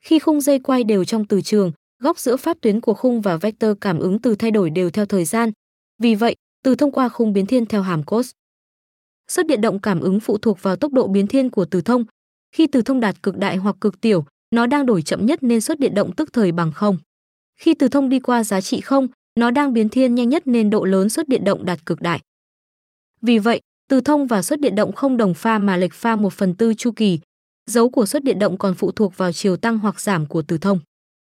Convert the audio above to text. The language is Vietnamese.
Khi khung dây quay đều trong từ trường, góc giữa pháp tuyến của khung và vectơ cảm ứng từ thay đổi đều theo thời gian. Vì vậy, từ thông qua khung biến thiên theo hàm cos. Suất điện động cảm ứng phụ thuộc vào tốc độ biến thiên của từ thông. Khi từ thông đạt cực đại hoặc cực tiểu, nó đang đổi chậm nhất nên suất điện động tức thời bằng 0. Khi từ thông đi qua giá trị 0, nó đang biến thiên nhanh nhất nên độ lớn suất điện động đạt cực đại. Vì vậy, từ thông và suất điện động không đồng pha mà lệch pha 1/4 chu kỳ. Dấu của suất điện động còn phụ thuộc vào chiều tăng hoặc giảm của từ thông.